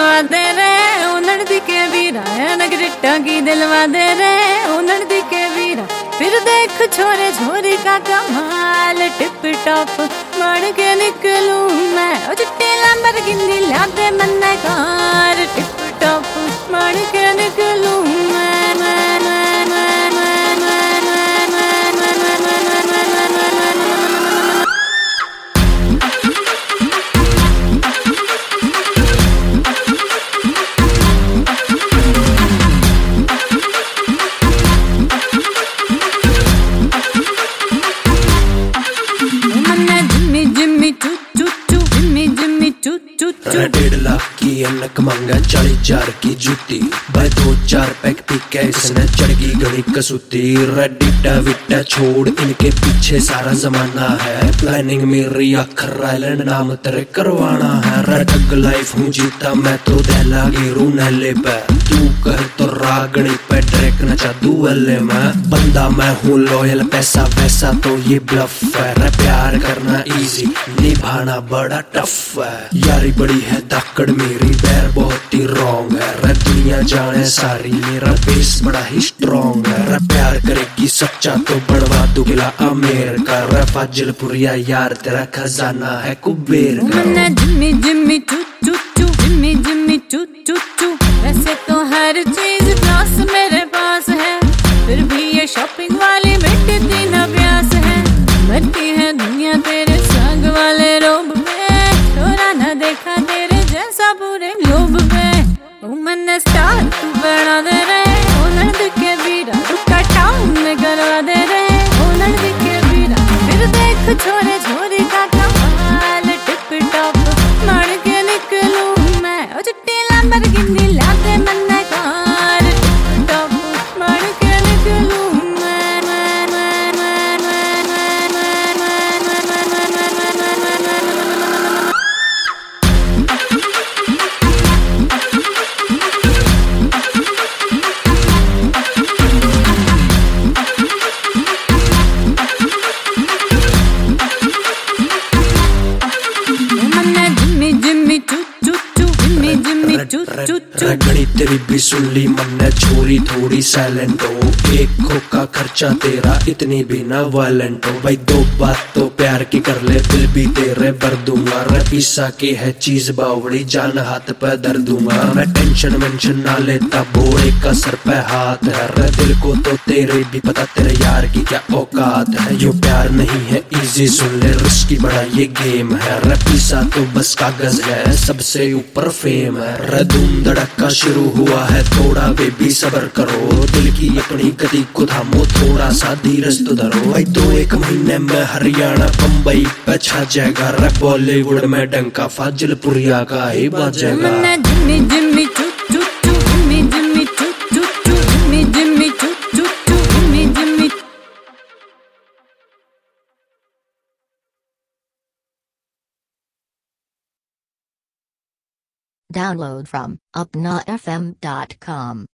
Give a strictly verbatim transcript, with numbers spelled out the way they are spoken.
दिलवा दे रे उन्नड़ दी के वीरा नगरिटा की दिलवा दे रे उन्नड़ दी के वीरा फिर देख छोरे छोरी का कमाल टिप टॉप मार के निकलूं मैं ओ चिट्टे लैम्बोर्गिनी ला दे मन्ने कार टिप टॉप मार के निकलूं मैं मैं मैं मैं मैं मैं मैं मैं मैं मैं मैं डेढ़ लाख की अनक मांगा चालीस हजार की जूती भाई दो चार पैक पी के इसने चढ़गी गणी कसूती रेडिटा विटा छोड़ इनके पीछे सारा जमाना है प्लानिंग मेरी अखर आइलैंड नाम तेरे करवाना है रटक लाइफ हूँ जीता मैं तो दहला गिरू नहले पे तू कह तो रागणी पे ट्रैक नचा दुअले में बंदा मैं हूँ लॉयल पैसा वैसा तो ये ब्लफ है प्यार करना इजी निभाना बड़ा टफ है यारी बड़ी है धाकड़ मेरी बैर बहुत ही रॉन्ग है रे दुनिया जाने सारी मेरा बेस बड़ा ही स्ट्रॉन्ग है रे प्यार करेगी सच्चा तो बढ़वा दू गिला अमेर का रे फाजिलपुरिया यार तेरा खजाना है कुबेर का जिम्मी जिम्मी चू चू चू जिम्मी जिम्मी चू चू चू वैसे तो हर चीज प्लस मेरे पास है फिर भी ये शॉपिंग वाली मिटती न प्यास है मरती है दुनिया तेरे संग वाले रोब में छोरा न देखा तेरे जैसा पूरे लोभ में ओ मैंने स्टार तू बना दे रे ओ नर्द के वीरा रुका टाउन में करवा दे रे ओ नर्द के वीरा फिर देख छोरे छोरी का कमाल टिप टॉप मार के निकलूं मैं ओ चिट्टी लैम्बोर्गिनी ला दे मन्ने कार टिप टॉप मार के निकलूं मैं मैं मैं मैं मैं मैं मैं मैं मैं मैं मैं मैं रगड़ी तेरी भी सुन ली मन्ने छोरी थोड़ी साइलेंट हो एक खोका खर्चा तेरा इतनी भी ना वायलेंट हो भाई दो बात तो प्यार की कर ले दिल भी तेरे भर दूंगा रे पीसा की है चीज बावड़ी जान हाथ पे दर दूंगा मैं टेंशन मेंशन ना लेता बोरे का सर पे हाथ है रे दिल को तो तेरे भी पता तेरे यार की क्या औकात है यो प्यार नहीं है इजी सुन ले रिस्की बड़ा ये गेम है रे पीसा तो बस कागज है सबसे ऊपर फेम है रे धूम धड़का शुरू हुआ है थोड़ा बेबी सबर करो दिल की अपनी गति को थामो थोड़ा सा धीरज तो धरो भाई दो एक महीने में हरियाणा बम्बई पे छा जाएगा रे बॉलीवुड में डंका फाजिलपुरिया का ही बाजेगा जिम्मी जिम्मी चू चू चू जिम्मी जिम्मी चू चू चू जिम्मी जिम्मी चू चू चू Jimmy Jimmy Download from upna f m dot com